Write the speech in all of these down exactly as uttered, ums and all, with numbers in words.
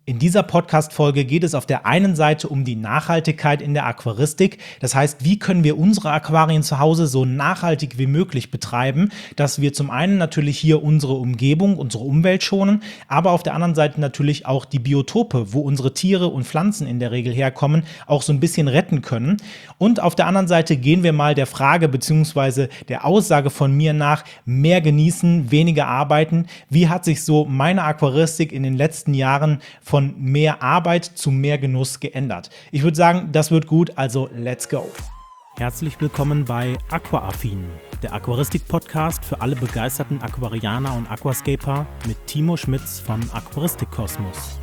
In dieser Podcast-Folge geht es auf der einen Seite um die Nachhaltigkeit in der Aquaristik. Das heißt, wie können wir unsere Aquarien zu Hause so nachhaltig wie möglich betreiben, dass wir zum einen natürlich hier unsere Umgebung, unsere Umwelt schonen, aber auf der anderen Seite natürlich auch die Biotope, wo unsere Tiere und Pflanzen in der Regel herkommen, auch so ein bisschen retten können. Und auf der anderen Seite gehen wir mal der Frage bzw. der Aussage von mir nach, mehr genießen, weniger arbeiten. Wie hat sich so meine Aquaristik in den letzten Jahren von von mehr Arbeit zu mehr Genuss geändert? Ich würde sagen, das wird gut, also let's go. Herzlich willkommen bei Aquaaffin, der Aquaristik-Podcast für alle begeisterten Aquarianer und Aquascaper mit Timo Schmitz von Aquaristikkosmos.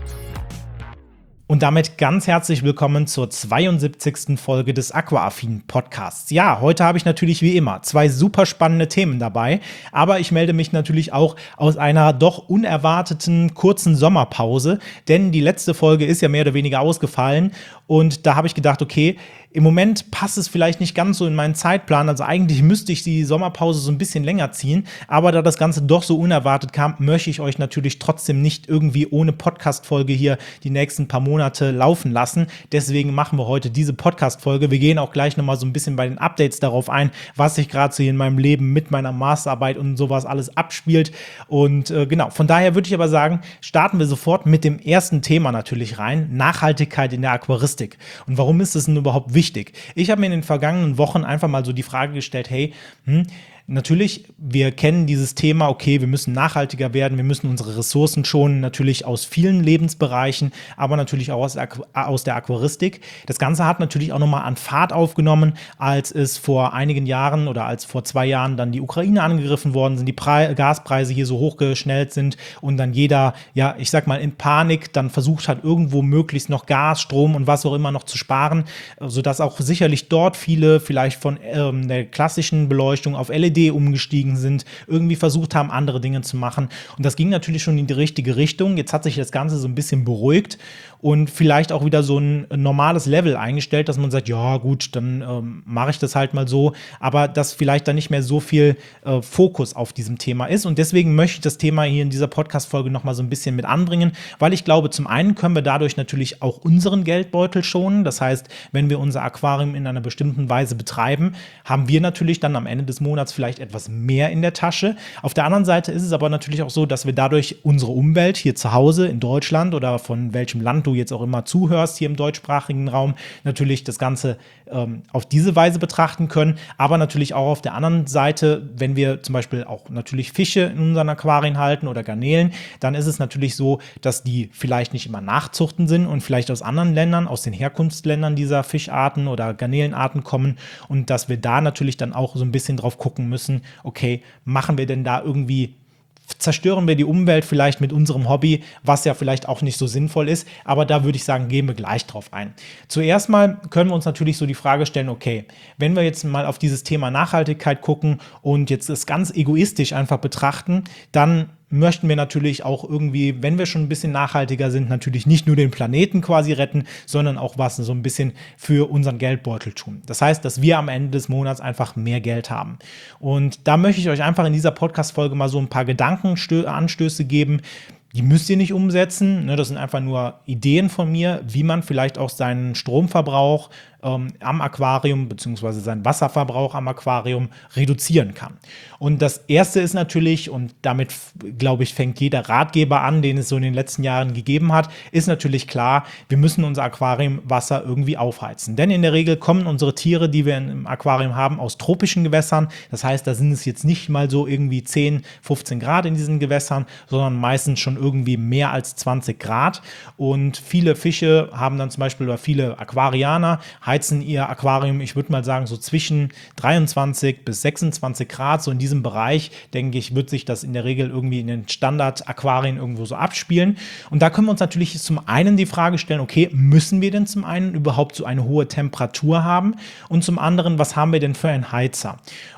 Und damit ganz herzlich willkommen zur zweiundsiebzigsten Folge des Aquaaffin-Podcasts. Ja, heute habe ich natürlich wie immer zwei super spannende Themen dabei, aber ich melde mich natürlich auch aus einer doch unerwarteten kurzen Sommerpause, denn die letzte Folge ist ja mehr oder weniger ausgefallen und da habe ich gedacht, okay, im Moment passt es vielleicht nicht ganz so in meinen Zeitplan, also eigentlich müsste ich die Sommerpause so ein bisschen länger ziehen, aber da das Ganze doch so unerwartet kam, möchte ich euch natürlich trotzdem nicht irgendwie ohne Podcast-Folge hier die nächsten paar Monate laufen lassen. Deswegen machen wir heute diese Podcast-Folge. Wir gehen auch gleich nochmal so ein bisschen bei den Updates darauf ein, was sich gerade so hier in meinem Leben mit meiner Masterarbeit und sowas alles abspielt. Und äh, genau, von daher würde ich aber sagen, starten wir sofort mit dem ersten Thema natürlich rein, Nachhaltigkeit in der Aquaristik. Und warum ist das denn überhaupt wichtig? Wichtig. Ich habe mir in den vergangenen Wochen einfach mal so die Frage gestellt, hey, hm, natürlich, wir kennen dieses Thema, okay, wir müssen nachhaltiger werden, wir müssen unsere Ressourcen schonen, natürlich aus vielen Lebensbereichen, aber natürlich auch aus, aus der Aquaristik. Das Ganze hat natürlich auch nochmal an Fahrt aufgenommen, als es vor einigen Jahren oder als vor zwei Jahren dann die Ukraine angegriffen worden sind, die Pre- Gaspreise hier so hochgeschnellt sind und dann jeder, ja, ich sag mal in Panik dann versucht hat, irgendwo möglichst noch Gas, Strom und was auch immer noch zu sparen, sodass auch sicherlich dort viele vielleicht von ähm, der klassischen Beleuchtung auf L E D umgestiegen sind, irgendwie versucht haben, andere Dinge zu machen. Und das ging natürlich schon in die richtige Richtung. Jetzt hat sich das Ganze so ein bisschen beruhigt und vielleicht auch wieder so ein normales Level eingestellt, dass man sagt, ja gut, dann ähm, mache ich das halt mal so, aber dass vielleicht dann nicht mehr so viel äh, Fokus auf diesem Thema ist. Und deswegen möchte ich das Thema hier in dieser Podcast-Folge nochmal so ein bisschen mit anbringen, weil ich glaube, zum einen können wir dadurch natürlich auch unseren Geldbeutel schonen. Das heißt, wenn wir unser Aquarium in einer bestimmten Weise betreiben, haben wir natürlich dann am Ende des Monats vielleicht etwas mehr in der Tasche. Auf der anderen Seite ist es aber natürlich auch so, dass wir dadurch unsere Umwelt hier zu Hause in Deutschland oder von welchem Land du jetzt auch immer zuhörst, hier im deutschsprachigen Raum, natürlich das Ganze ähm, auf diese Weise betrachten können. Aber natürlich auch auf der anderen Seite, wenn wir zum Beispiel auch natürlich Fische in unseren Aquarien halten oder Garnelen, dann ist es natürlich so, dass die vielleicht nicht immer Nachzuchten sind und vielleicht aus anderen Ländern, aus den Herkunftsländern dieser Fischarten oder Garnelenarten kommen und dass wir da natürlich dann auch so ein bisschen drauf gucken müssen, okay, machen wir denn da irgendwie, zerstören wir die Umwelt vielleicht mit unserem Hobby, was ja vielleicht auch nicht so sinnvoll ist, aber da würde ich sagen, gehen wir gleich drauf ein. Zuerst mal können wir uns natürlich so die Frage stellen, okay, wenn wir jetzt mal auf dieses Thema Nachhaltigkeit gucken und jetzt das ganz egoistisch einfach betrachten, dann möchten wir natürlich auch irgendwie, wenn wir schon ein bisschen nachhaltiger sind, natürlich nicht nur den Planeten quasi retten, sondern auch was so ein bisschen für unseren Geldbeutel tun. Das heißt, dass wir am Ende des Monats einfach mehr Geld haben. Und da möchte ich euch einfach in dieser Podcast-Folge mal so ein paar Gedankenanstöße geben. Die müsst ihr nicht umsetzen, ne, das sind einfach nur Ideen von mir, wie man vielleicht auch seinen Stromverbrauch ähm, am Aquarium bzw. seinen Wasserverbrauch am Aquarium reduzieren kann. Und das Erste ist natürlich, und damit, glaube ich, fängt jeder Ratgeber an, den es so in den letzten Jahren gegeben hat, ist natürlich klar, wir müssen unser Aquariumwasser irgendwie aufheizen. Denn in der Regel kommen unsere Tiere, die wir im Aquarium haben, aus tropischen Gewässern. Das heißt, da sind es jetzt nicht mal so irgendwie zehn, fünfzehn Grad in diesen Gewässern, sondern meistens schon irgendwie mehr als zwanzig Grad. Und viele Fische haben dann zum Beispiel, oder viele Aquarianer heizen ihr Aquarium, ich würde mal sagen, so zwischen dreiundzwanzig bis sechsundzwanzig Grad, so in diesem Bereich, denke ich, wird sich das in der Regel irgendwie in den Standard-Aquarien irgendwo so abspielen. Und da können wir uns natürlich zum einen die Frage stellen, okay, müssen wir denn zum einen überhaupt so eine hohe Temperatur haben? Und zum anderen, was haben wir denn für einen Heizer?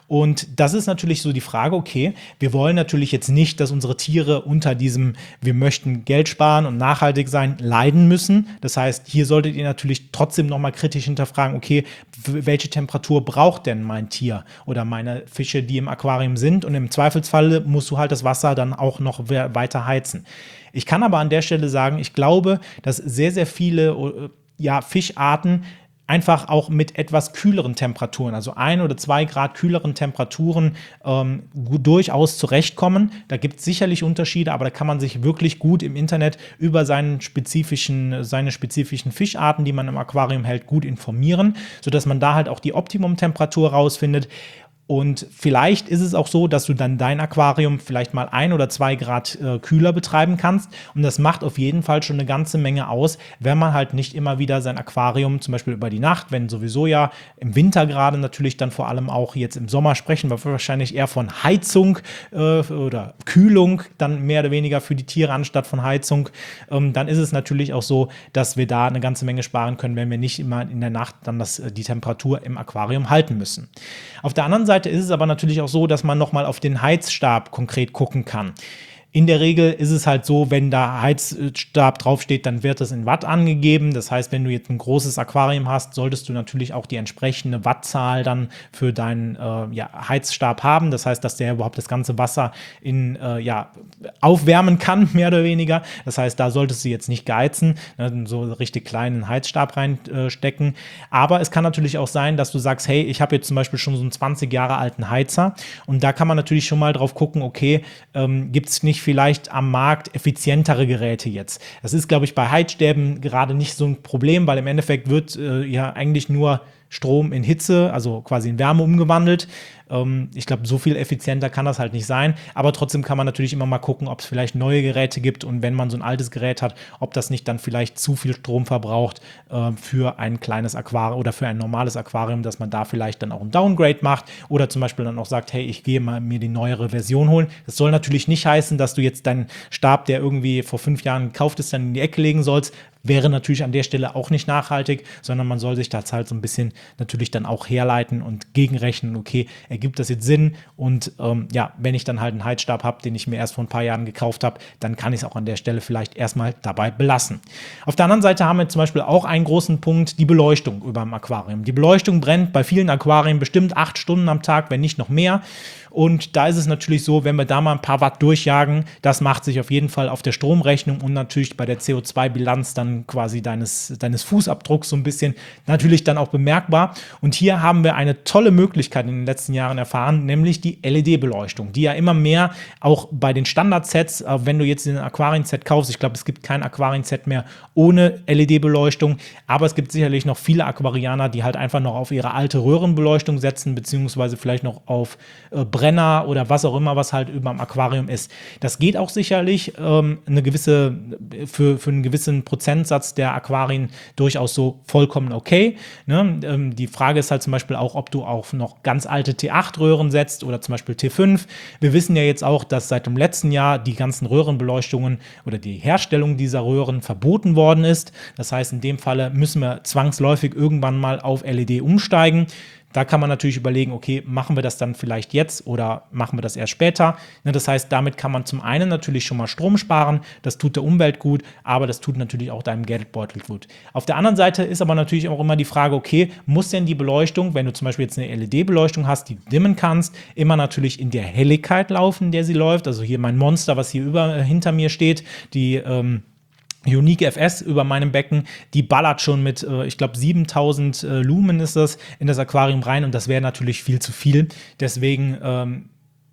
Und das ist natürlich so die Frage, okay, wir wollen natürlich jetzt nicht, dass unsere Tiere unter diesem, wir möchten Geld sparen und nachhaltig sein, leiden müssen. Das heißt, hier solltet ihr natürlich trotzdem nochmal kritisch hinterfragen, okay, welche Temperatur braucht denn mein Tier oder meine Fische, die im Aquarium sind? Und im Zweifelsfall musst du halt das Wasser dann auch noch weiter heizen. Ich kann aber an der Stelle sagen, ich glaube, dass sehr, sehr viele ja, Fischarten einfach auch mit etwas kühleren Temperaturen, also ein oder zwei Grad kühleren Temperaturen ähm, gut, durchaus zurechtkommen. Da gibt es sicherlich Unterschiede, aber da kann man sich wirklich gut im Internet über seinen spezifischen, seine spezifischen Fischarten, die man im Aquarium hält, gut informieren, sodass man da halt auch die Optimum-Temperatur rausfindet. Und vielleicht ist es auch so, dass du dann dein Aquarium vielleicht mal ein oder zwei Grad äh, kühler betreiben kannst. Und das macht auf jeden Fall schon eine ganze Menge aus, wenn man halt nicht immer wieder sein Aquarium, zum Beispiel über die Nacht, wenn sowieso ja im Winter gerade natürlich dann vor allem auch jetzt im Sommer sprechen wir wahrscheinlich eher von Heizung äh, oder Kühlung, dann mehr oder weniger für die Tiere anstatt von Heizung. Ähm, dann ist es natürlich auch so, dass wir da eine ganze Menge sparen können, wenn wir nicht immer in der Nacht dann das, die Temperatur im Aquarium halten müssen. Auf der anderen Seite Seite ist es aber natürlich auch so, dass man nochmal auf den Heizstab konkret gucken kann. In der Regel ist es halt so, wenn da Heizstab draufsteht, dann wird das in Watt angegeben. Das heißt, wenn du jetzt ein großes Aquarium hast, solltest du natürlich auch die entsprechende Wattzahl dann für deinen äh, ja, Heizstab haben. Das heißt, dass der überhaupt das ganze Wasser in, äh, ja, aufwärmen kann, mehr oder weniger. Das heißt, da solltest du jetzt nicht geheizen, ne, so richtig kleinen Heizstab reinstecken. Äh, Aber es kann natürlich auch sein, dass du sagst, hey, ich habe jetzt zum Beispiel schon so einen zwanzig Jahre alten Heizer. Und da kann man natürlich schon mal drauf gucken, okay, ähm, gibt es nicht vielleicht am Markt effizientere Geräte jetzt. Das ist, glaube ich, bei Heizstäben gerade nicht so ein Problem, weil im Endeffekt wird äh, ja eigentlich nur Strom in Hitze, also quasi in Wärme umgewandelt. Ähm, ich glaube, so viel effizienter kann das halt nicht sein. Aber trotzdem kann man natürlich immer mal gucken, ob es vielleicht neue Geräte gibt und wenn man so ein altes Gerät hat, ob das nicht dann vielleicht zu viel Strom verbraucht äh, für ein kleines Aquarium oder für ein normales Aquarium, dass man da vielleicht dann auch ein Downgrade macht oder zum Beispiel dann auch sagt, hey, ich gehe mal mir die neuere Version holen. Das soll natürlich nicht heißen, dass du jetzt deinen Stab, der irgendwie vor fünf Jahren gekauft ist, dann in die Ecke legen sollst. Wäre natürlich an der Stelle auch nicht nachhaltig, sondern man soll sich das halt so ein bisschen natürlich dann auch herleiten und gegenrechnen, okay, ergibt das jetzt Sinn? Und ähm, ja, wenn ich dann halt einen Heizstab habe, den ich mir erst vor ein paar Jahren gekauft habe, dann kann ich es auch an der Stelle vielleicht erstmal dabei belassen. Auf der anderen Seite haben wir zum Beispiel auch einen großen Punkt, die Beleuchtung über dem Aquarium. Die Beleuchtung brennt bei vielen Aquarien bestimmt acht Stunden am Tag, wenn nicht noch mehr. Und da ist es natürlich so, wenn wir da mal ein paar Watt durchjagen, das macht sich auf jeden Fall auf der Stromrechnung und natürlich bei der C O zwei Bilanz dann quasi deines, deines Fußabdrucks so ein bisschen natürlich dann auch bemerkbar. Und hier haben wir eine tolle Möglichkeit in den letzten Jahren erfahren, nämlich die L E D-Beleuchtung, die ja immer mehr auch bei den Standard-Sets, wenn du jetzt ein Aquarien-Set kaufst, ich glaube, es gibt kein Aquarien-Set mehr ohne L E D-Beleuchtung, aber es gibt sicherlich noch viele Aquarianer, die halt einfach noch auf ihre alte Röhrenbeleuchtung setzen, beziehungsweise vielleicht noch auf äh, Brenner oder was auch immer, was halt über dem Aquarium ist. Das geht auch sicherlich ähm, eine gewisse, für, für einen gewissen Prozentsatz der Aquarien durchaus so vollkommen okay. Ne? Ähm, die Frage ist halt zum Beispiel auch, ob du auf noch ganz alte T acht Röhren setzt oder zum Beispiel T fünf. Wir wissen ja jetzt auch, dass seit dem letzten Jahr die ganzen Röhrenbeleuchtungen oder die Herstellung dieser Röhren verboten worden ist. Das heißt, in dem Falle müssen wir zwangsläufig irgendwann mal auf L E D umsteigen. Da kann man natürlich überlegen, okay, machen wir das dann vielleicht jetzt oder machen wir das erst später? Das heißt, damit kann man zum einen natürlich schon mal Strom sparen, das tut der Umwelt gut, aber das tut natürlich auch deinem Geldbeutel gut. Auf der anderen Seite ist aber natürlich auch immer die Frage, okay, muss denn die Beleuchtung, wenn du zum Beispiel jetzt eine L E D-Beleuchtung hast, die du dimmen kannst, immer natürlich in der Helligkeit laufen, in der sie läuft? Also hier mein Monster, was hier über, hinter mir steht, die ähm, Unique F S über meinem Becken, die ballert schon mit, äh, ich glaube, siebentausend äh, Lumen ist das, in das Aquarium rein und das wäre natürlich viel zu viel. Deswegen ähm,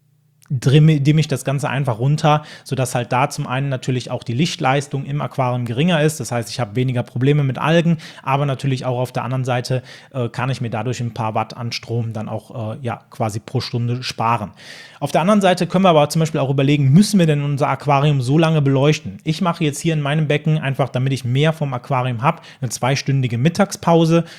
dimme ich das Ganze einfach runter, sodass halt da zum einen natürlich auch die Lichtleistung im Aquarium geringer ist. Das heißt, ich habe weniger Probleme mit Algen, aber natürlich auch auf der anderen Seite äh, kann ich mir dadurch ein paar Watt an Strom dann auch äh, ja, quasi pro Stunde sparen. Auf der anderen Seite können wir aber zum Beispiel auch überlegen, müssen wir denn unser Aquarium so lange beleuchten? Ich mache jetzt hier in meinem Becken einfach, damit ich mehr vom Aquarium habe, eine zweistündige Mittagspause.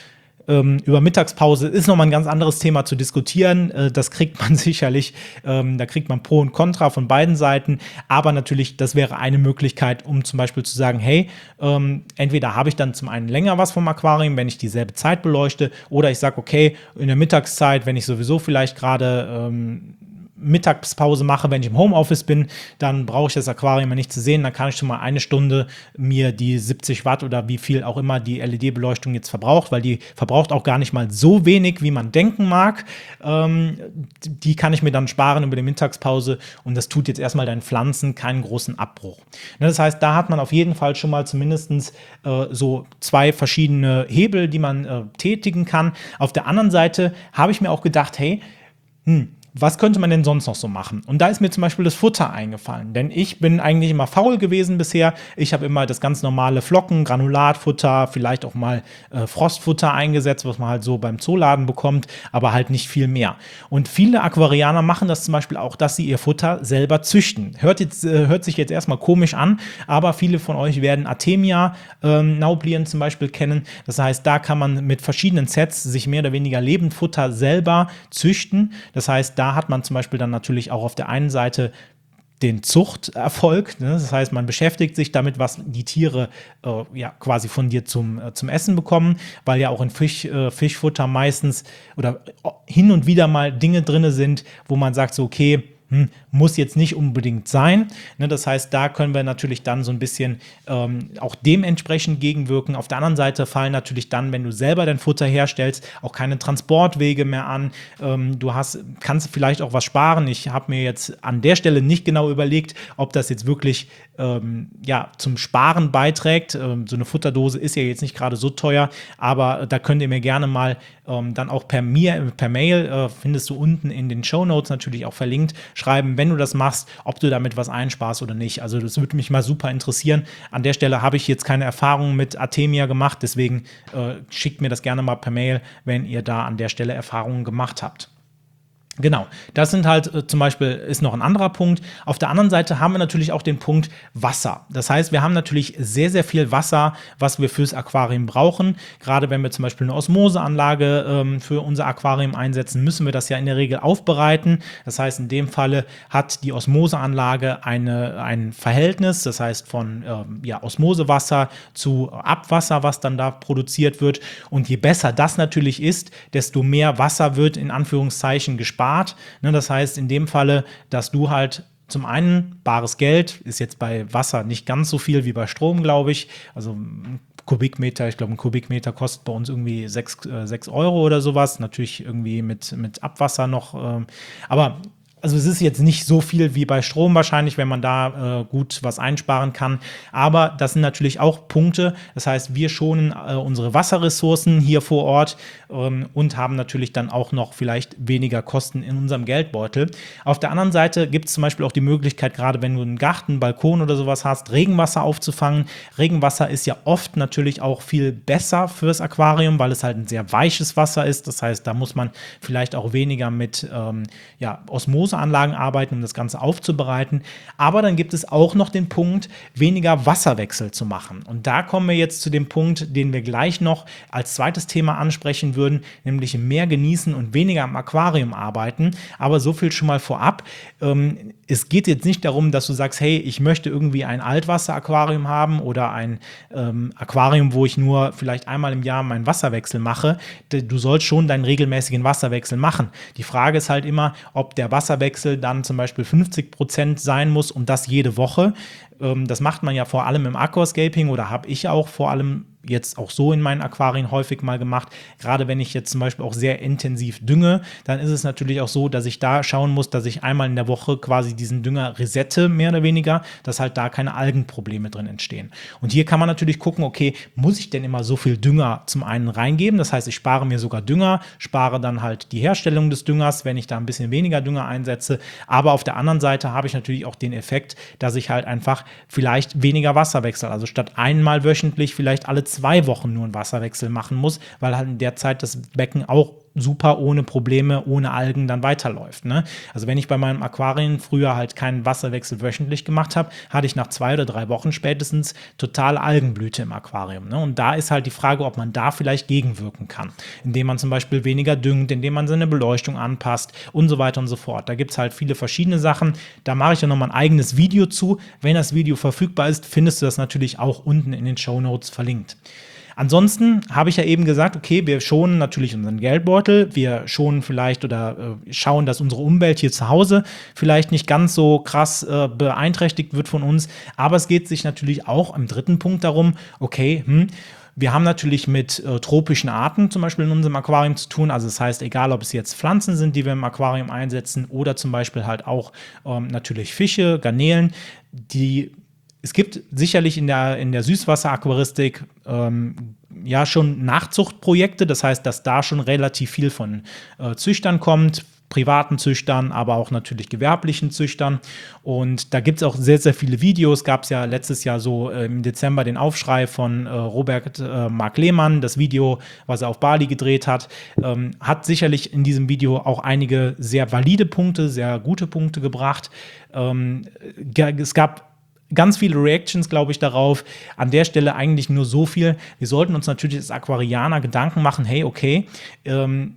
Ähm, über Mittagspause ist nochmal ein ganz anderes Thema zu diskutieren. Äh, das kriegt man sicherlich, ähm, da kriegt man Pro und Contra von beiden Seiten. Aber natürlich, das wäre eine Möglichkeit, um zum Beispiel zu sagen, hey, ähm, entweder habe ich dann zum einen länger was vom Aquarium, wenn ich dieselbe Zeit beleuchte, oder ich sage, okay, in der Mittagszeit, wenn ich sowieso vielleicht gerade ähm, Mittagspause mache, wenn ich im Homeoffice bin, dann brauche ich das Aquarium ja nicht zu sehen. Dann kann ich schon mal eine Stunde mir die siebzig Watt oder wie viel auch immer die L E D-Beleuchtung jetzt verbraucht, weil die verbraucht auch gar nicht mal so wenig, wie man denken mag. Ähm, die kann ich mir dann sparen über die Mittagspause und das tut jetzt erstmal deinen Pflanzen keinen großen Abbruch. Das heißt, da hat man auf jeden Fall schon mal zumindest äh, so zwei verschiedene Hebel, die man äh, tätigen kann. Auf der anderen Seite habe ich mir auch gedacht, hey, hm, was könnte man denn sonst noch so machen? Und da ist mir zum Beispiel das Futter eingefallen, denn ich bin eigentlich immer faul gewesen bisher. Ich habe immer das ganz normale Flocken, Granulatfutter, vielleicht auch mal äh, Frostfutter eingesetzt, was man halt so beim Zooladen bekommt, aber halt nicht viel mehr. Und viele Aquarianer machen das zum Beispiel auch, dass sie ihr Futter selber züchten. Hört, jetzt, äh, hört sich jetzt erstmal komisch an, aber viele von euch werden Artemia ähm, Nauplien zum Beispiel kennen. Das heißt, da kann man mit verschiedenen Sets sich mehr oder weniger Lebendfutter selber züchten. Das heißt, da hat man zum Beispiel dann natürlich auch auf der einen Seite den Zuchterfolg, ne? Das heißt, man beschäftigt sich damit, was die Tiere äh, ja quasi von dir zum, äh, zum Essen bekommen, weil ja auch in Fisch, äh, Fischfutter meistens oder hin und wieder mal Dinge drin sind, wo man sagt so, okay, Hm, muss jetzt nicht unbedingt sein. Ne, das heißt, da können wir natürlich dann so ein bisschen ähm, auch dementsprechend gegenwirken. Auf der anderen Seite fallen natürlich dann, wenn du selber dein Futter herstellst, auch keine Transportwege mehr an. Ähm, du hast, kannst vielleicht auch was sparen. Ich habe mir jetzt an der Stelle nicht genau überlegt, ob das jetzt wirklich ähm, ja, zum Sparen beiträgt. Ähm, so eine Futterdose ist ja jetzt nicht gerade so teuer, aber da könnt ihr mir gerne mal ähm, dann auch per, mir, per Mail, äh, findest du unten in den Shownotes natürlich auch verlinkt, schreiben, wenn du das machst, ob du damit was einsparst oder nicht. Also das würde mich mal super interessieren. An der Stelle habe ich jetzt keine Erfahrung mit Artemia gemacht, deswegen äh, schickt mir das gerne mal per Mail, wenn ihr da an der Stelle Erfahrungen gemacht habt. Genau, das sind halt äh, zum Beispiel, ist noch ein anderer Punkt. Auf der anderen Seite haben wir natürlich auch den Punkt Wasser. Das heißt, wir haben natürlich sehr, sehr viel Wasser, was wir fürs Aquarium brauchen. Gerade wenn wir zum Beispiel eine Osmoseanlage ähm, für unser Aquarium einsetzen, müssen wir das ja in der Regel aufbereiten. Das heißt, in dem Falle hat die Osmoseanlage eine, ein Verhältnis, das heißt von ähm, ja, Osmosewasser zu Abwasser, was dann da produziert wird. Und je besser das natürlich ist, desto mehr Wasser wird in Anführungszeichen gespart. Das heißt in dem Falle, dass du halt zum einen bares Geld, ist jetzt bei Wasser nicht ganz so viel wie bei Strom, glaube ich. Also ein Kubikmeter, ich glaube ein Kubikmeter kostet bei uns irgendwie sechs Euro oder sowas. Natürlich irgendwie mit, mit Abwasser noch. Ähm, aber also es ist jetzt nicht so viel wie bei Strom wahrscheinlich, wenn man da äh, gut was einsparen kann. Aber das sind natürlich auch Punkte. Das heißt, wir schonen äh, unsere Wasserressourcen hier vor Ort ähm, und haben natürlich dann auch noch vielleicht weniger Kosten in unserem Geldbeutel. Auf der anderen Seite gibt es zum Beispiel auch die Möglichkeit, gerade wenn du einen Garten, Balkon oder sowas hast, Regenwasser aufzufangen. Regenwasser ist ja oft natürlich auch viel besser fürs Aquarium, weil es halt ein sehr weiches Wasser ist. Das heißt, da muss man vielleicht auch weniger mit ähm, ja, Osmose Anlagen arbeiten, um das Ganze aufzubereiten. Aber dann gibt es auch noch den Punkt, weniger Wasserwechsel zu machen. Und da kommen wir jetzt zu dem Punkt, den wir gleich noch als zweites Thema ansprechen würden, nämlich mehr genießen und weniger am Aquarium arbeiten. Aber so viel schon mal vorab. Ähm, es geht jetzt nicht darum, dass du sagst, hey, ich möchte irgendwie ein Altwasser-Aquarium haben oder ein ähm, Aquarium, wo ich nur vielleicht einmal im Jahr meinen Wasserwechsel mache. Du sollst schon deinen regelmäßigen Wasserwechsel machen. Die Frage ist halt immer, ob der Wasserwechsel dann zum Beispiel fünfzig Prozent sein muss und das jede Woche. Ähm, das macht man ja vor allem im Aquascaping oder habe ich auch vor allem jetzt auch so in meinen Aquarien häufig mal gemacht. Gerade wenn ich jetzt zum Beispiel auch sehr intensiv dünge, dann ist es natürlich auch so, dass ich da schauen muss, dass ich einmal in der Woche quasi diesen Dünger resette, mehr oder weniger, dass halt da keine Algenprobleme drin entstehen. Und hier kann man natürlich gucken, okay, muss ich denn immer so viel Dünger zum einen reingeben? Das heißt, ich spare mir sogar Dünger, spare dann halt die Herstellung des Düngers, wenn ich da ein bisschen weniger Dünger einsetze. Aber auf der anderen Seite habe ich natürlich auch den Effekt, dass ich halt einfach vielleicht weniger Wasser wechsle. Also statt einmal wöchentlich vielleicht alle zwei Wochen nur einen Wasserwechsel machen muss, weil halt in der Zeit das Becken auch super ohne Probleme, ohne Algen dann weiterläuft. Ne? Also wenn ich bei meinem Aquarium früher halt keinen Wasserwechsel wöchentlich gemacht habe, hatte ich nach zwei oder drei Wochen spätestens total Algenblüte im Aquarium. Ne? Und da ist halt die Frage, ob man da vielleicht gegenwirken kann, indem man zum Beispiel weniger düngt, indem man seine Beleuchtung anpasst und so weiter und so fort. Da gibt es halt viele verschiedene Sachen. Da mache ich ja nochmal ein eigenes Video zu. Wenn das Video verfügbar ist, findest du das natürlich auch unten in den Shownotes verlinkt. Ansonsten habe ich ja eben gesagt, okay, wir schonen natürlich unseren Geldbeutel, wir schonen vielleicht oder äh, schauen, dass unsere Umwelt hier zu Hause vielleicht nicht ganz so krass äh, beeinträchtigt wird von uns, aber es geht sich natürlich auch im dritten Punkt darum, okay, hm, wir haben natürlich mit äh, tropischen Arten zum Beispiel in unserem Aquarium zu tun. Also das heißt, egal ob es jetzt Pflanzen sind, die wir im Aquarium einsetzen oder zum Beispiel halt auch ähm, natürlich Fische, Garnelen, die es gibt sicherlich in der, in der Süßwasseraquaristik ähm, ja schon Nachzuchtprojekte. Das heißt, dass da schon relativ viel von äh, Züchtern kommt, privaten Züchtern, aber auch natürlich gewerblichen Züchtern. Und da gibt es auch sehr, sehr viele Videos. Gab es ja letztes Jahr so äh, im Dezember den Aufschrei von äh, Robert äh, Mark Lehmann, das Video, was er auf Bali gedreht hat, ähm, hat sicherlich in diesem Video auch einige sehr valide Punkte, sehr gute Punkte gebracht. Ähm, es gab ganz viele Reactions, glaube ich, darauf. An der Stelle eigentlich nur so viel. Wir sollten uns natürlich als Aquarianer Gedanken machen, hey, okay, ähm,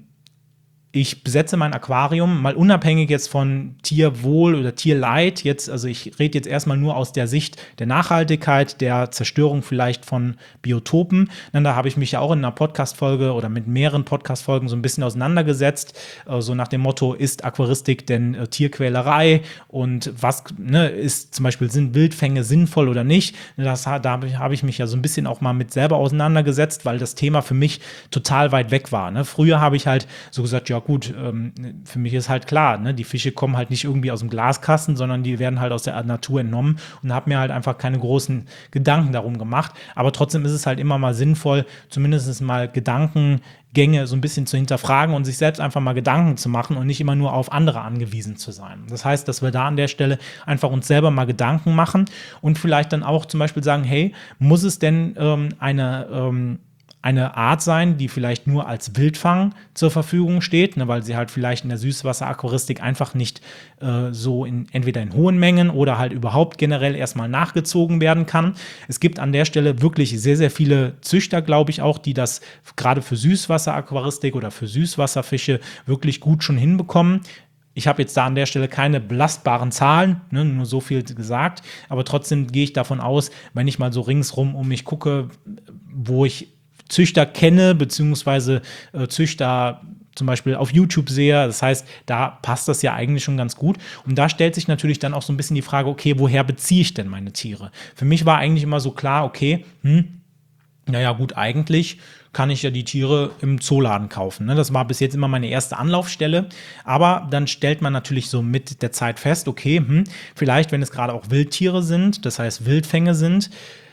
ich besetze mein Aquarium, mal unabhängig jetzt von Tierwohl oder Tierleid, jetzt, also ich rede jetzt erstmal nur aus der Sicht der Nachhaltigkeit, der Zerstörung vielleicht von Biotopen. Dann, da habe ich mich ja auch in einer Podcast-Folge oder mit mehreren Podcast-Folgen so ein bisschen auseinandergesetzt, äh, so nach dem Motto, ist Aquaristik denn äh, Tierquälerei und was ne, ist zum Beispiel, sind Wildfänge sinnvoll oder nicht? Das, da habe ich mich ja so ein bisschen auch mal mit selber auseinandergesetzt, weil das Thema für mich total weit weg war. Ne? Früher habe ich halt so gesagt, ja gut, ähm, für mich ist halt klar, ne, die Fische kommen halt nicht irgendwie aus dem Glaskasten, sondern die werden halt aus der Natur entnommen und habe mir halt einfach keine großen Gedanken darum gemacht. Aber trotzdem ist es halt immer mal sinnvoll, zumindest mal Gedankengänge so ein bisschen zu hinterfragen und sich selbst einfach mal Gedanken zu machen und nicht immer nur auf andere angewiesen zu sein. Das heißt, dass wir da an der Stelle einfach uns selber mal Gedanken machen und vielleicht dann auch zum Beispiel sagen, hey, muss es denn ähm, eine ähm, eine Art sein, die vielleicht nur als Wildfang zur Verfügung steht, ne, weil sie halt vielleicht in der Süßwasseraquaristik einfach nicht äh, so in, entweder in hohen Mengen oder halt überhaupt generell erstmal nachgezogen werden kann. Es gibt an der Stelle wirklich sehr, sehr viele Züchter, glaube ich auch, die das gerade für Süßwasseraquaristik oder für Süßwasserfische wirklich gut schon hinbekommen. Ich habe jetzt da an der Stelle keine belastbaren Zahlen, ne, nur so viel gesagt, aber trotzdem gehe ich davon aus, wenn ich mal so ringsrum um mich gucke, wo ich Züchter kenne, beziehungsweise äh, Züchter zum Beispiel auf YouTube sehe. Das heißt, da passt das ja eigentlich schon ganz gut. Und da stellt sich natürlich dann auch so ein bisschen die Frage, okay, woher beziehe ich denn meine Tiere? Für mich war eigentlich immer so klar, okay, hm, naja gut, eigentlich kann ich ja die Tiere im Zooladen kaufen. Ne? Das war bis jetzt immer meine erste Anlaufstelle. Aber dann stellt man natürlich so mit der Zeit fest, okay, hm, vielleicht, wenn es gerade auch Wildtiere sind, das heißt Wildfänge sind,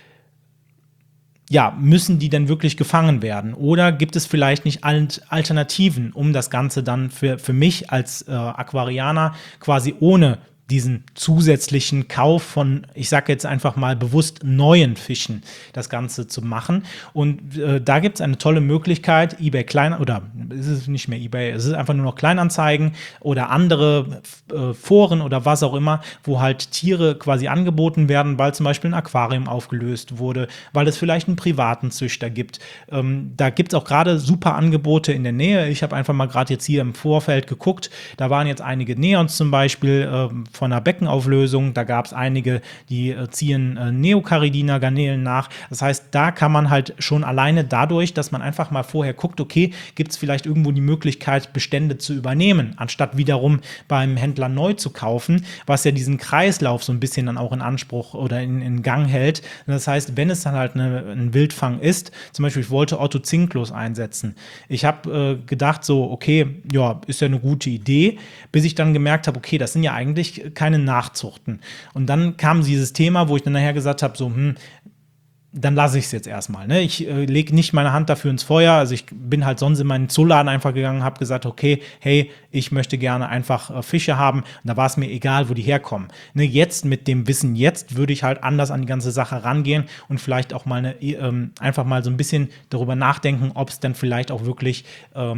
ja, müssen die denn wirklich gefangen werden? Oder gibt es vielleicht nicht Alternativen, um das Ganze dann für, für mich als äh, Aquarianer quasi ohne diesen zusätzlichen Kauf von, ich sage jetzt einfach mal bewusst neuen Fischen, das Ganze zu machen. Und äh, da gibt es eine tolle Möglichkeit, eBay Klein, oder ist es nicht mehr eBay, es ist einfach nur noch Kleinanzeigen oder andere äh, Foren oder was auch immer, wo halt Tiere quasi angeboten werden, weil zum Beispiel ein Aquarium aufgelöst wurde, weil es vielleicht einen privaten Züchter gibt. Ähm, da gibt es auch gerade super Angebote in der Nähe. Ich habe einfach mal gerade jetzt hier im Vorfeld geguckt, da waren jetzt einige Neons zum Beispiel, äh, von einer Beckenauflösung. Da gab es einige, die äh, ziehen äh, Neocaridina-Garnelen nach. Das heißt, da kann man halt schon alleine dadurch, dass man einfach mal vorher guckt, okay, gibt es vielleicht irgendwo die Möglichkeit, Bestände zu übernehmen, anstatt wiederum beim Händler neu zu kaufen, was ja diesen Kreislauf so ein bisschen dann auch in Anspruch oder in, in Gang hält. Das heißt, wenn es dann halt eine, ein Wildfang ist, zum Beispiel, ich wollte Otto Zinklos einsetzen. Ich habe äh, gedacht so, okay, ja, ist ja eine gute Idee, bis ich dann gemerkt habe, okay, das sind ja eigentlich keine Nachzuchten. Und dann kam dieses Thema, wo ich dann nachher gesagt habe, so, hm, dann lasse ich es jetzt erstmal. Ne? Ich äh, lege nicht meine Hand dafür ins Feuer. Also ich bin halt sonst in meinen Zooladen einfach gegangen, habe gesagt, okay, hey, ich möchte gerne einfach äh, Fische haben. Und da war es mir egal, wo die herkommen. Ne? Jetzt, mit dem Wissen jetzt, würde ich halt anders an die ganze Sache rangehen und vielleicht auch mal eine, ähm, einfach mal so ein bisschen darüber nachdenken, ob es dann vielleicht auch wirklich ähm,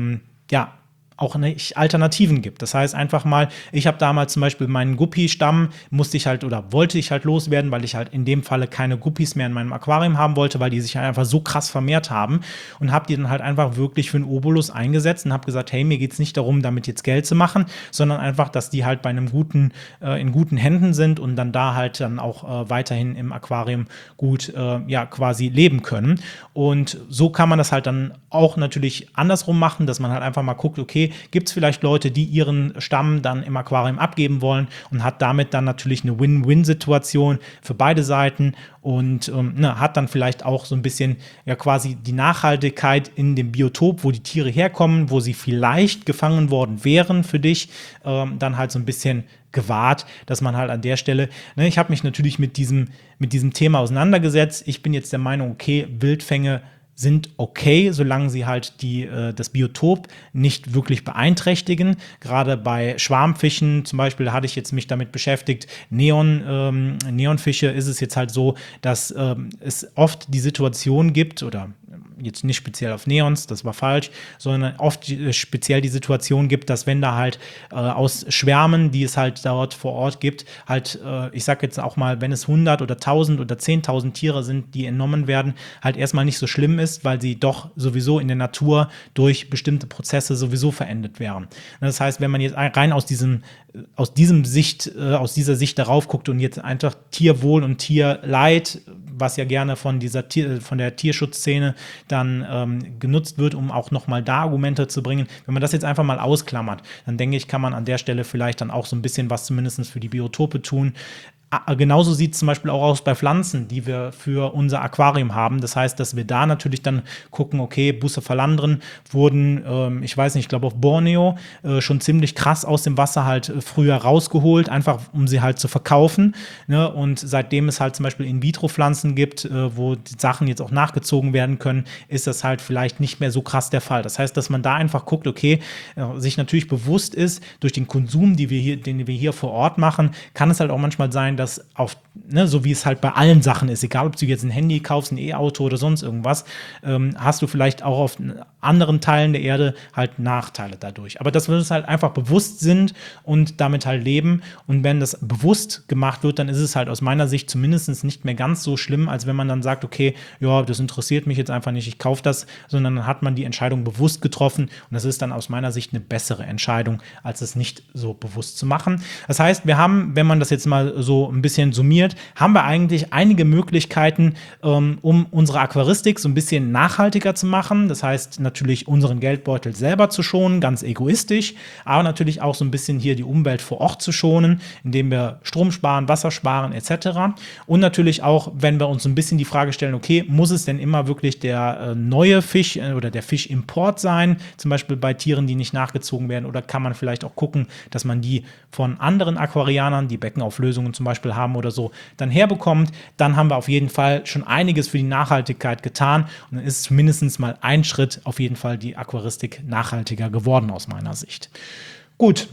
ja, auch nicht Alternativen gibt. Das heißt einfach mal, ich habe damals zum Beispiel meinen Guppi-Stamm, musste ich halt oder wollte ich halt loswerden, weil ich halt in dem Falle keine Guppies mehr in meinem Aquarium haben wollte, weil die sich halt einfach so krass vermehrt haben und habe die dann halt einfach wirklich für einen Obolus eingesetzt und habe gesagt, hey, mir geht es nicht darum, damit jetzt Geld zu machen, sondern einfach, dass die halt bei einem guten, äh, in guten Händen sind und dann da halt dann auch äh, weiterhin im Aquarium gut, äh, ja, quasi leben können. Und so kann man das halt dann auch natürlich andersrum machen, dass man halt einfach mal guckt, okay, gibt es vielleicht Leute, die ihren Stamm dann im Aquarium abgeben wollen und hat damit dann natürlich eine Win-Win-Situation für beide Seiten und ähm, ne, hat dann vielleicht auch so ein bisschen ja quasi die Nachhaltigkeit in dem Biotop, wo die Tiere herkommen, wo sie vielleicht gefangen worden wären für dich, ähm, dann halt so ein bisschen gewahrt, dass man halt an der Stelle, ne, ich habe mich natürlich mit diesem, mit diesem Thema auseinandergesetzt. Ich bin jetzt der Meinung, okay, Wildfänge sind okay, solange sie halt die, äh, das Biotop nicht wirklich beeinträchtigen. Gerade bei Schwarmfischen zum Beispiel hatte ich jetzt mich damit beschäftigt. Neon, ähm, Neonfische ist es jetzt halt so, dass ähm, es oft die Situation gibt, oder jetzt nicht speziell auf Neons, das war falsch, sondern oft äh, speziell die Situation gibt, dass wenn da halt äh, aus Schwärmen, die es halt dort vor Ort gibt, halt, äh, ich sag jetzt auch mal, wenn es hundert oder tausend oder zehntausend Tiere sind, die entnommen werden, halt erstmal nicht so schlimm ist, weil sie doch sowieso in der Natur durch bestimmte Prozesse sowieso verendet wären. Das heißt, wenn man jetzt rein aus diesem, aus diesem Sicht, äh, aus dieser Sicht darauf guckt und jetzt einfach Tierwohl und Tierleid, was ja gerne von dieser Tier, von der Tierschutzszene dann ähm, genutzt wird, um auch nochmal da Argumente zu bringen. Wenn man das jetzt einfach mal ausklammert, dann denke ich, kann man an der Stelle vielleicht dann auch so ein bisschen was zumindest für die Biotope tun. Genauso sieht es zum Beispiel auch aus bei Pflanzen, die wir für unser Aquarium haben. Das heißt, dass wir da natürlich dann gucken, okay, Bucephalandren wurden, ähm, ich weiß nicht, ich glaube auf Borneo, äh, schon ziemlich krass aus dem Wasser halt äh, früher rausgeholt, einfach um sie halt zu verkaufen. Ne? Und seitdem es halt zum Beispiel In-vitro-Pflanzen gibt, äh, wo die Sachen jetzt auch nachgezogen werden können, ist das halt vielleicht nicht mehr so krass der Fall. Das heißt, dass man da einfach guckt, okay, äh, sich natürlich bewusst ist, durch den Konsum, die wir hier, den wir hier vor Ort machen, kann es halt auch manchmal sein, dass auf, ne, so wie es halt bei allen Sachen ist, egal ob du jetzt ein Handy kaufst, ein E-Auto oder sonst irgendwas, ähm, hast du vielleicht auch auf anderen Teilen der Erde halt Nachteile dadurch. Aber dass wir uns halt einfach bewusst sind und damit halt leben, und wenn das bewusst gemacht wird, dann ist es halt aus meiner Sicht zumindest nicht mehr ganz so schlimm, als wenn man dann sagt, okay, ja, das interessiert mich jetzt einfach nicht, ich kaufe das, sondern dann hat man die Entscheidung bewusst getroffen, und das ist dann aus meiner Sicht eine bessere Entscheidung, als es nicht so bewusst zu machen. Das heißt, wir haben, wenn man das jetzt mal so ein bisschen summiert, haben wir eigentlich einige Möglichkeiten, ähm, um unsere Aquaristik so ein bisschen nachhaltiger zu machen. Das heißt, natürlich unseren Geldbeutel selber zu schonen, ganz egoistisch, aber natürlich auch so ein bisschen hier die Umwelt vor Ort zu schonen, indem wir Strom sparen, Wasser sparen et cetera. Und natürlich auch, wenn wir uns so ein bisschen die Frage stellen, okay, muss es denn immer wirklich der äh, neue Fisch äh, oder der Fischimport sein, zum Beispiel bei Tieren, die nicht nachgezogen werden, oder kann man vielleicht auch gucken, dass man die von anderen Aquarianern, die Beckenauflösungen zum Beispiel haben oder so, dann herbekommt. Dann haben wir auf jeden Fall schon einiges für die Nachhaltigkeit getan, und dann ist zumindest mal ein Schritt auf jeden Fall die Aquaristik nachhaltiger geworden aus meiner Sicht. Gut,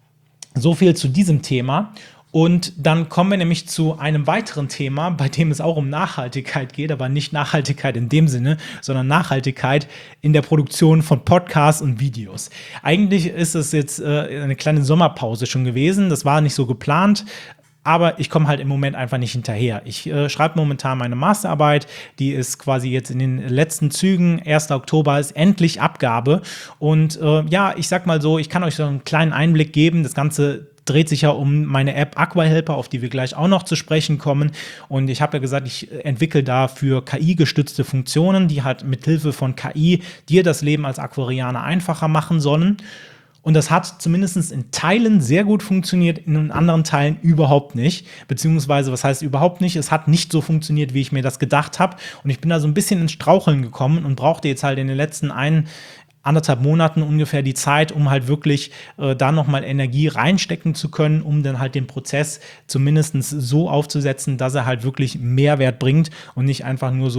so viel zu diesem Thema. Und dann kommen wir nämlich zu einem weiteren Thema, bei dem es auch um Nachhaltigkeit geht, aber nicht Nachhaltigkeit in dem Sinne, sondern Nachhaltigkeit in der Produktion von Podcasts und Videos. Eigentlich ist es jetzt äh, eine kleine Sommerpause schon gewesen, das war nicht so geplant, aber ich komme halt im Moment einfach nicht hinterher. Ich äh, schreibe momentan meine Masterarbeit, die ist quasi jetzt in den letzten Zügen. erster Oktober ist endlich Abgabe. Und äh, ja, ich sag mal so, ich kann euch so einen kleinen Einblick geben. Das Ganze dreht sich ja um meine App AquaHelper, auf die wir gleich auch noch zu sprechen kommen. Und ich habe ja gesagt, ich entwickle dafür K I-gestützte Funktionen, die halt mit Hilfe von K I dir das Leben als Aquarianer einfacher machen sollen. Und das hat zumindest in Teilen sehr gut funktioniert, in anderen Teilen überhaupt nicht. Beziehungsweise, was heißt überhaupt nicht? Es hat nicht so funktioniert, wie ich mir das gedacht habe. Und ich bin da so ein bisschen ins Straucheln gekommen und brauchte jetzt halt in den letzten ein anderthalb Monaten ungefähr die Zeit, um halt wirklich äh, da nochmal Energie reinstecken zu können, um dann halt den Prozess zumindest so aufzusetzen, dass er halt wirklich Mehrwert bringt und nicht einfach nur so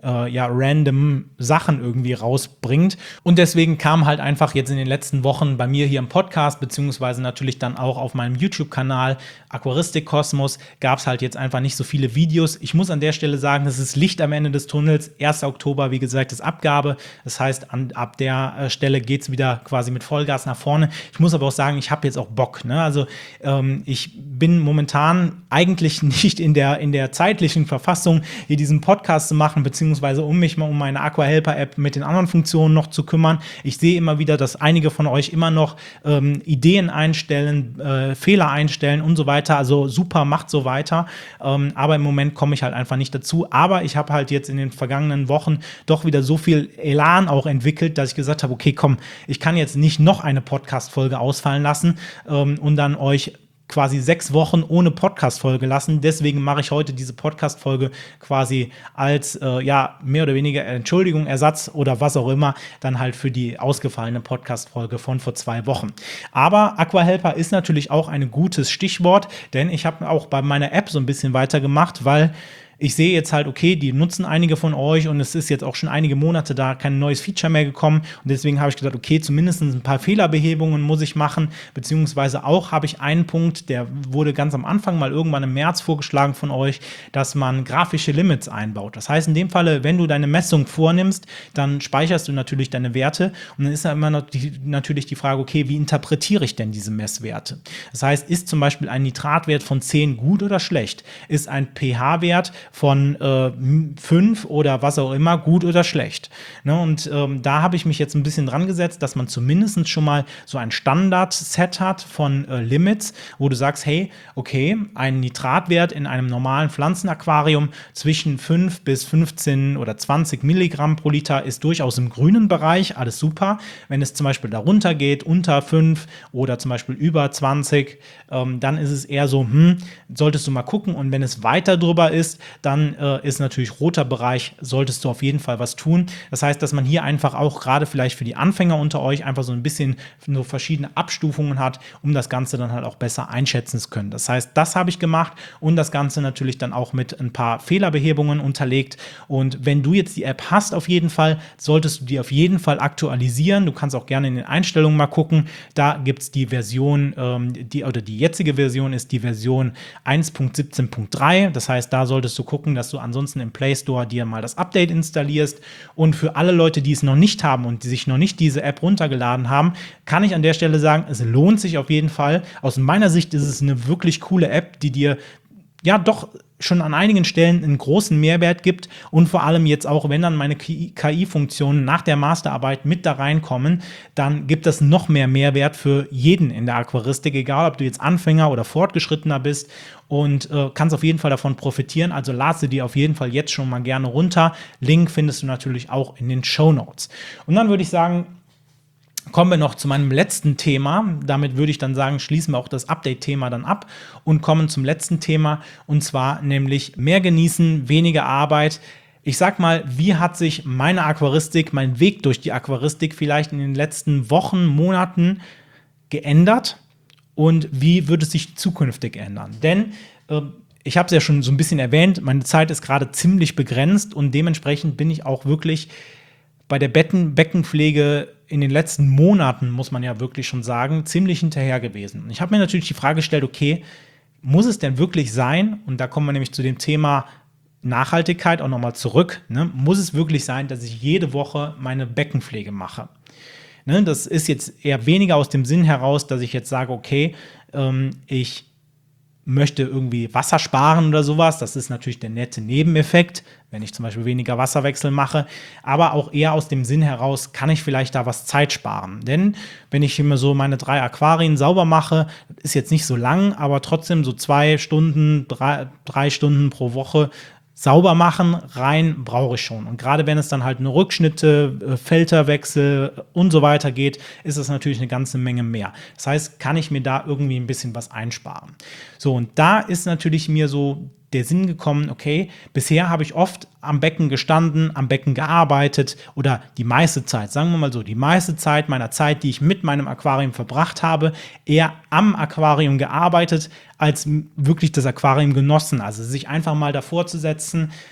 äh, ja, random Sachen irgendwie rausbringt. Und deswegen kam halt einfach jetzt in den letzten Wochen bei mir hier im Podcast, beziehungsweise natürlich dann auch auf meinem YouTube-Kanal Aquaristik Kosmos, gab es halt jetzt einfach nicht so viele Videos. Ich muss an der Stelle sagen, es ist Licht am Ende des Tunnels. erster Oktober, wie gesagt, ist Abgabe. Das heißt, an, ab der äh, Stelle geht es wieder quasi mit Vollgas nach vorne. Ich muss aber auch sagen, ich habe jetzt auch Bock. Ne? Also ähm, ich bin momentan eigentlich nicht in der, in der zeitlichen Verfassung, hier diesen Podcast zu machen, beziehungsweise um mich mal um meine Aquahelper-App mit den anderen Funktionen noch zu kümmern. Ich sehe immer wieder, dass einige von euch immer noch ähm, Ideen einstellen, äh, Fehler einstellen und so weiter. Also super, macht so weiter. Ähm, aber im Moment komme ich halt einfach nicht dazu. Aber ich habe halt jetzt in den vergangenen Wochen doch wieder so viel Elan auch entwickelt, dass ich gesagt habe, okay, komm, ich kann jetzt nicht noch eine Podcast-Folge ausfallen lassen ähm, und dann euch quasi sechs Wochen ohne Podcast-Folge lassen. Deswegen mache ich heute diese Podcast-Folge quasi als, äh, ja, mehr oder weniger Entschuldigung, Ersatz oder was auch immer, dann halt für die ausgefallene Podcast-Folge von vor zwei Wochen. Aber Aquahelper ist natürlich auch ein gutes Stichwort, denn ich habe auch bei meiner App so ein bisschen weitergemacht, weil ich sehe jetzt halt, okay, die nutzen einige von euch und es ist jetzt auch schon einige Monate da kein neues Feature mehr gekommen und deswegen habe ich gesagt, okay, zumindest ein paar Fehlerbehebungen muss ich machen, beziehungsweise auch habe ich einen Punkt, der wurde ganz am Anfang mal irgendwann im März vorgeschlagen von euch, dass man grafische Limits einbaut. Das heißt in dem Falle, wenn du deine Messung vornimmst, dann speicherst du natürlich deine Werte und dann ist ja immer noch die, natürlich die Frage, okay, wie interpretiere ich denn diese Messwerte? Das heißt, ist zum Beispiel ein Nitratwert von zehn gut oder schlecht? Ist ein pH-Wert von äh, fünf oder was auch immer, gut oder schlecht. Ne? Und ähm, da habe ich mich jetzt ein bisschen dran gesetzt, dass man zumindest schon mal so ein Standard-Set hat von äh, Limits, wo du sagst, hey, okay, ein Nitratwert in einem normalen Pflanzenaquarium zwischen fünf bis fünfzehn oder zwanzig Milligramm pro Liter ist durchaus im grünen Bereich, alles super. Wenn es zum Beispiel darunter geht, unter fünf oder zum Beispiel über zwanzig, ähm, dann ist es eher so, hm, solltest du mal gucken. Und wenn es weiter drüber ist, dann äh, ist natürlich roter Bereich, solltest du auf jeden Fall was tun. Das heißt, dass man hier einfach auch gerade vielleicht für die Anfänger unter euch einfach so ein bisschen nur verschiedene Abstufungen hat, um das Ganze dann halt auch besser einschätzen zu können. Das heißt, das habe ich gemacht und das Ganze natürlich dann auch mit ein paar Fehlerbehebungen unterlegt. Und wenn du jetzt die App hast, auf jeden Fall, solltest du die auf jeden Fall aktualisieren. Du kannst auch gerne in den Einstellungen mal gucken. Da gibt es die Version, ähm, die, oder die jetzige Version ist die Version eins Punkt siebzehn Punkt drei. Das heißt, da solltest du gucken, dass du ansonsten im Play Store dir mal das Update installierst. Und für alle Leute, die es noch nicht haben und die sich noch nicht diese App runtergeladen haben, kann ich an der Stelle sagen, es lohnt sich auf jeden Fall. Aus meiner Sicht ist es eine wirklich coole App, die dir ja doch schon an einigen Stellen einen großen Mehrwert gibt und vor allem jetzt auch, wenn dann meine K I-Funktionen nach der Masterarbeit mit da reinkommen, dann gibt es noch mehr Mehrwert für jeden in der Aquaristik, egal ob du jetzt Anfänger oder Fortgeschrittener bist und äh, kannst auf jeden Fall davon profitieren, also lad sie dir auf jeden Fall jetzt schon mal gerne runter. Link findest du natürlich auch in den Shownotes. Und dann würde ich sagen, kommen wir noch zu meinem letzten Thema. Damit würde ich dann sagen, schließen wir auch das Update-Thema dann ab und kommen zum letzten Thema, und zwar nämlich mehr genießen, weniger Arbeit. Ich sag mal, wie hat sich meine Aquaristik, mein Weg durch die Aquaristik vielleicht in den letzten Wochen, Monaten geändert und wie wird es sich zukünftig ändern? Denn äh, ich habe es ja schon so ein bisschen erwähnt, meine Zeit ist gerade ziemlich begrenzt und dementsprechend bin ich auch wirklich bei der Becken Beckenpflege in den letzten Monaten, muss man ja wirklich schon sagen, ziemlich hinterher gewesen. Und ich habe mir natürlich die Frage gestellt, okay, muss es denn wirklich sein, und da kommen wir nämlich zu dem Thema Nachhaltigkeit auch nochmal zurück, ne? Muss es wirklich sein, dass ich jede Woche meine Beckenpflege mache? Ne? Das ist jetzt eher weniger aus dem Sinn heraus, dass ich jetzt sage, okay, ähm, ich möchte irgendwie Wasser sparen oder sowas. Das ist natürlich der nette Nebeneffekt, wenn ich zum Beispiel weniger Wasserwechsel mache. Aber auch eher aus dem Sinn heraus, kann ich vielleicht da was Zeit sparen. Denn wenn ich immer so meine drei Aquarien sauber mache, ist jetzt nicht so lang, aber trotzdem so zwei Stunden, drei, drei Stunden pro Woche sauber machen, rein brauche ich schon. Und gerade wenn es dann halt eine Rückschnitte, Filterwechsel und so weiter geht, ist es natürlich eine ganze Menge mehr. Das heißt, kann ich mir da irgendwie ein bisschen was einsparen. So, und da ist natürlich mir so der Sinn gekommen, okay, bisher habe ich oft am Becken gestanden, am Becken gearbeitet oder die meiste Zeit, sagen wir mal so, die meiste Zeit meiner Zeit, die ich mit meinem Aquarium verbracht habe, eher am Aquarium gearbeitet, als wirklich das Aquarium genossen. Also sich einfach mal davor zu setzen,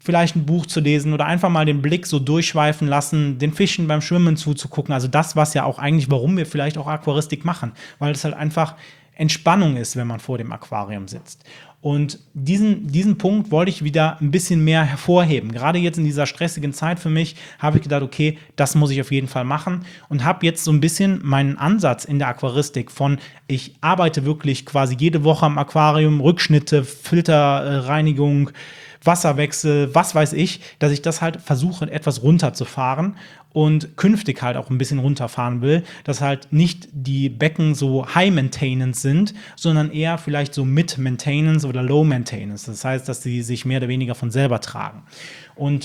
vielleicht ein Buch zu lesen oder einfach mal den Blick so durchschweifen lassen, den Fischen beim Schwimmen zuzugucken. Also das, was ja auch eigentlich, warum wir vielleicht auch Aquaristik machen, weil es halt einfach Entspannung ist, wenn man vor dem Aquarium sitzt. Und diesen, diesen Punkt wollte ich wieder ein bisschen mehr hervorheben. Gerade jetzt in dieser stressigen Zeit für mich habe ich gedacht, okay, das muss ich auf jeden Fall machen und habe jetzt so ein bisschen meinen Ansatz in der Aquaristik von, ich arbeite wirklich quasi jede Woche am Aquarium, Rückschnitte, Filterreinigung, Wasserwechsel, was weiß ich, dass ich das halt versuche, etwas runterzufahren und künftig halt auch ein bisschen runterfahren will, dass halt nicht die Becken so High-Maintenance sind, sondern eher vielleicht so Mid-Maintenance oder Low-Maintenance. Das heißt, dass sie sich mehr oder weniger von selber tragen. Und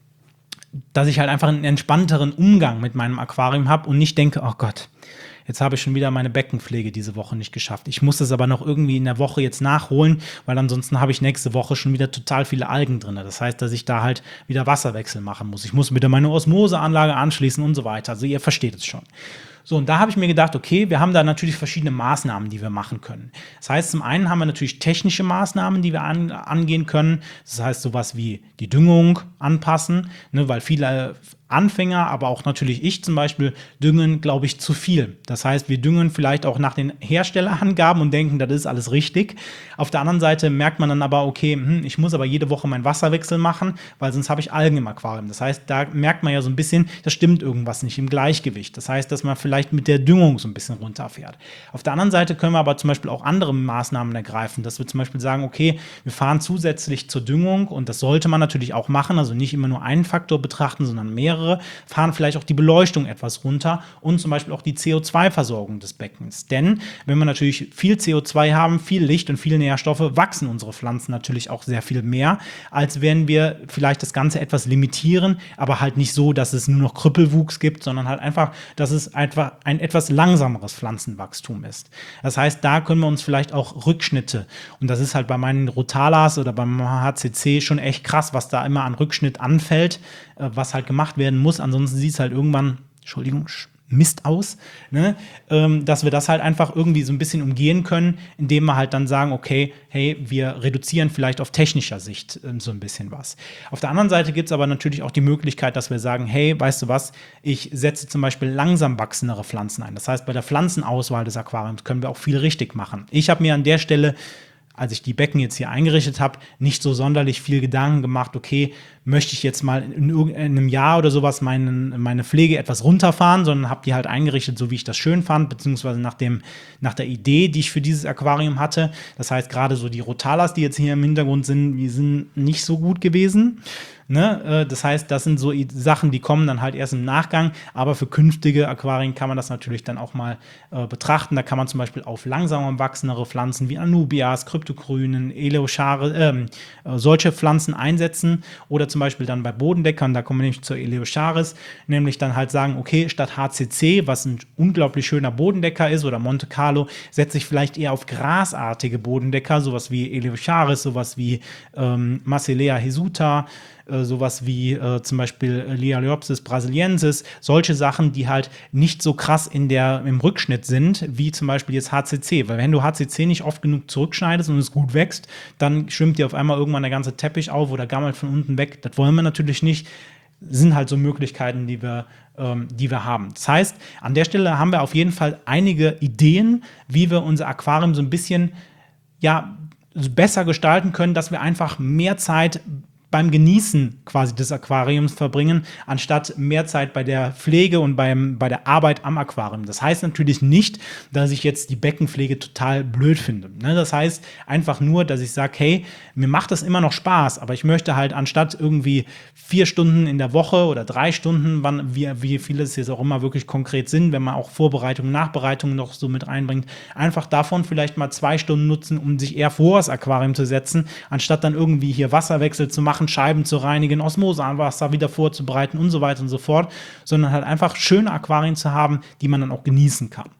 dass ich halt einfach einen entspannteren Umgang mit meinem Aquarium habe und nicht denke, oh Gott, jetzt habe ich schon wieder meine Beckenpflege diese Woche nicht geschafft. Ich muss das aber noch irgendwie in der Woche jetzt nachholen, weil ansonsten habe ich nächste Woche schon wieder total viele Algen drin. Das heißt, dass ich da halt wieder Wasserwechsel machen muss. Ich muss wieder meine Osmoseanlage anschließen und so weiter. Also ihr versteht es schon. So, und da habe ich mir gedacht, okay, wir haben da natürlich verschiedene Maßnahmen, die wir machen können. Das heißt, zum einen haben wir natürlich technische Maßnahmen, die wir an, angehen können. Das heißt, sowas wie die Düngung anpassen, ne, weil viele Anfänger, aber auch natürlich ich zum Beispiel, düngen, glaube ich, zu viel. Das heißt, wir düngen vielleicht auch nach den Herstellerangaben und denken, das ist alles richtig. Auf der anderen Seite merkt man dann aber, okay, hm, ich muss aber jede Woche meinen Wasserwechsel machen, weil sonst habe ich Algen im Aquarium. Das heißt, da merkt man ja so ein bisschen, da stimmt irgendwas nicht im Gleichgewicht. Das heißt, dass man vielleicht mit der Düngung so ein bisschen runterfährt. Auf der anderen Seite können wir aber zum Beispiel auch andere Maßnahmen ergreifen, dass wir zum Beispiel sagen, okay, wir fahren zusätzlich zur Düngung und das sollte man natürlich auch machen, also nicht immer nur einen Faktor betrachten, sondern mehrere. Fahren vielleicht auch die Beleuchtung etwas runter und zum Beispiel auch die C O zwei Versorgung des Beckens. Denn wenn wir natürlich viel C O zwei haben, viel Licht und viele Nährstoffe, wachsen unsere Pflanzen natürlich auch sehr viel mehr, als wenn wir vielleicht das Ganze etwas limitieren, aber halt nicht so, dass es nur noch Krüppelwuchs gibt, sondern halt einfach, dass es einfach ein etwas langsameres Pflanzenwachstum ist. Das heißt, da können wir uns vielleicht auch Rückschnitte, und das ist halt bei meinen Rotalas oder beim H C C schon echt krass, was da immer an Rückschnitt anfällt, was halt gemacht werden muss. Ansonsten sieht es halt irgendwann, Entschuldigung, Mist aus, ne? ähm, dass wir das halt einfach irgendwie so ein bisschen umgehen können, indem wir halt dann sagen, okay, hey, wir reduzieren vielleicht auf technischer Sicht ähm, so ein bisschen was. Auf der anderen Seite gibt es aber natürlich auch die Möglichkeit, dass wir sagen, hey, weißt du was, ich setze zum Beispiel langsam wachsendere Pflanzen ein. Das heißt, bei der Pflanzenauswahl des Aquariums können wir auch viel richtig machen. Ich habe mir an der Stelle, als ich die Becken jetzt hier eingerichtet habe, nicht so sonderlich viel Gedanken gemacht, okay, möchte ich jetzt mal in irgendeinem Jahr oder sowas meinen, meine Pflege etwas runterfahren, sondern habe die halt eingerichtet, so wie ich das schön fand, beziehungsweise nach, dem, nach der Idee, die ich für dieses Aquarium hatte. Das heißt, gerade so die Rotalas, die jetzt hier im Hintergrund sind, die sind nicht so gut gewesen. Ne? Das heißt, das sind so Sachen, die kommen dann halt erst im Nachgang, aber für künftige Aquarien kann man das natürlich dann auch mal äh, betrachten. Da kann man zum Beispiel auf langsamer wachsendere Pflanzen wie Anubias, Kryptokrünen, Eleocharis, äh, solche Pflanzen einsetzen oder zum Beispiel dann bei Bodendeckern, da kommen wir nämlich zur Eleocharis, nämlich dann halt sagen, okay, statt H C C, was ein unglaublich schöner Bodendecker ist, oder Monte Carlo, setze ich vielleicht eher auf grasartige Bodendecker, sowas wie Eleocharis, sowas wie ähm, Marsilea hisuta, sowas wie äh, zum Beispiel Lialeopsis brasiliensis, solche Sachen, die halt nicht so krass in der, im Rückschnitt sind, wie zum Beispiel jetzt H C C. Weil wenn du H C C nicht oft genug zurückschneidest und es gut wächst, dann schwimmt dir auf einmal irgendwann der ganze Teppich auf oder gammelt von unten weg. Das wollen wir natürlich nicht. Sind halt so Möglichkeiten, die wir, ähm, die wir haben. Das heißt, an der Stelle haben wir auf jeden Fall einige Ideen, wie wir unser Aquarium so ein bisschen ja, besser gestalten können, dass wir einfach mehr Zeit beim Genießen quasi des Aquariums verbringen, anstatt mehr Zeit bei der Pflege und beim, bei der Arbeit am Aquarium. Das heißt natürlich nicht, dass ich jetzt die Beckenpflege total blöd finde. Ne? Das heißt einfach nur, dass ich sage, hey, mir macht das immer noch Spaß, aber ich möchte halt anstatt irgendwie vier Stunden in der Woche oder drei Stunden, wann, wie, wie viele es jetzt auch immer wirklich konkret sind, wenn man auch Vorbereitung, Nachbereitung noch so mit reinbringt, einfach davon vielleicht mal zwei Stunden nutzen, um sich eher vor das Aquarium zu setzen, anstatt dann irgendwie hier Wasserwechsel zu machen, Scheiben zu reinigen, Osmoseanwasser wieder vorzubereiten und so weiter und so fort, sondern halt einfach schöne Aquarien zu haben, die man dann auch genießen kann.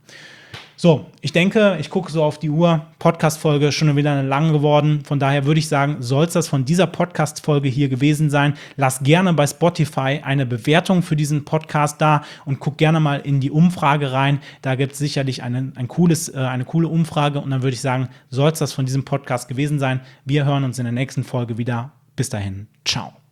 So, ich denke, ich gucke so auf die Uhr, Podcast-Folge schon wieder eine lange geworden, von daher würde ich sagen, soll es das von dieser Podcast-Folge hier gewesen sein. Lass gerne bei Spotify eine Bewertung für diesen Podcast da und guck gerne mal in die Umfrage rein, da gibt es sicherlich eine, ein cooles, äh, eine coole Umfrage und dann würde ich sagen, soll es das von diesem Podcast gewesen sein. Wir hören uns in der nächsten Folge wieder. Bis dahin, ciao.